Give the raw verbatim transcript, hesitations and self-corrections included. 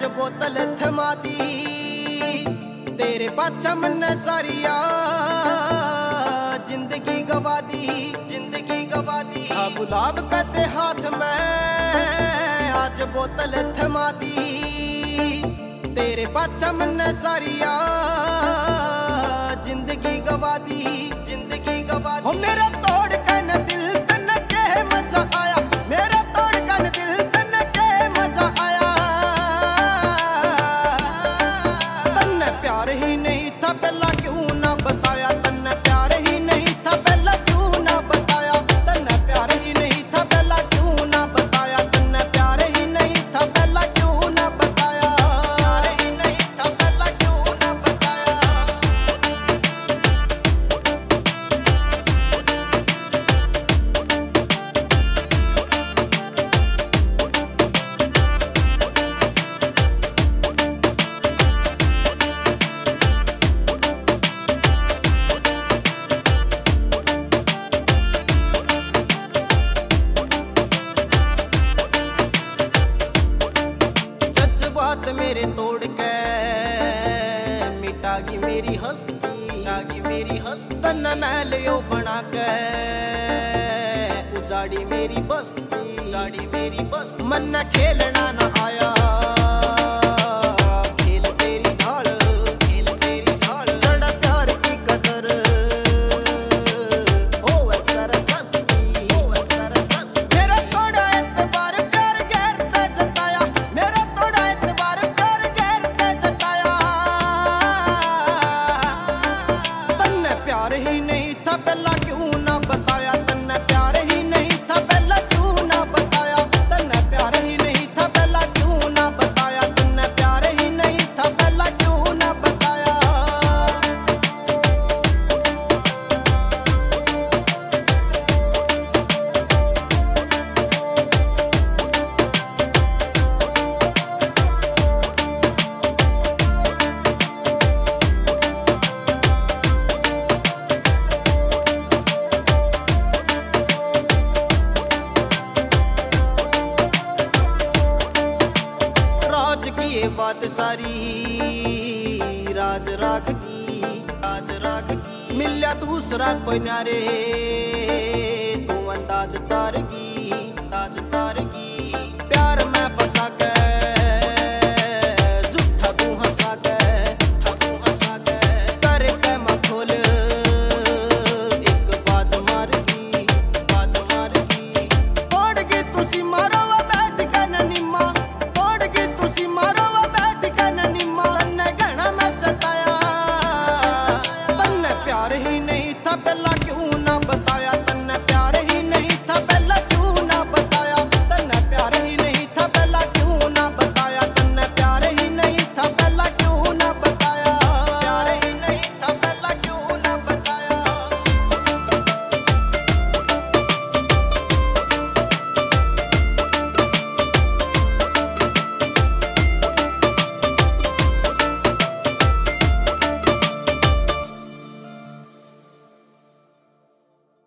बोतल थमा दी तेरे पाछा मन्ने सारिया जिंदगी गवा दी जिंदगी गवा दी। हाँ गुलाब करते हाथ में आज बोतल थमा दी तेरे पाछा मन्ने सारिया जिंदगी गवा दी जिंदगी गवा दी। मेरा तोड़ कन दिल तन के मजा आया मेरा तोड़ कन दिल तन के मजा आया। तन्ने प्यार ही नहीं था पहला क्यों ना बताया तन्ने प्यार ही नहीं था पहला क्यों ना बताया तन्ने प्यार ही नहीं था पहला क्यों ना बताया तन्ने प्यार ही नहीं था पहला क्यों ना बताया प्यार ही नहीं था पहला क्यों ना बताया। बात मेरे तोड़ के मिटागी मेरी हस्ती मिटागी मेरी हस्ती। तन मैलियो बना के उजाड़ी मेरी बस्ती उजाड़ी मेरी बस्ती। मन खेलना न आया खेल तेरी ढाल खेल तेरी ढाल। जड़ा प्यार की कदर ओ सरस सस्ती ओ सरस सस्ती। मेरा थोड़ा एतबार प्यार गैरता जताया मेरा थोड़ा एतबार प्यार गैरता जताया। तन्ने प्यार ही नहीं था पहला क्यों ना बताया तन्ने प्यार ही नहीं था पहला क्यों ना बताया तन्ने प्यार ही नहीं था पहला क्यों ना बताया तन्ने प्यार ही नहीं था पहला क्यों ना बताया। राज की ये बात सारी राज राख की राज राख की। मिल्या दूसरा कोई नारे तू अंदाज तारगी अंदाज तारगी। प्यार में फंसा के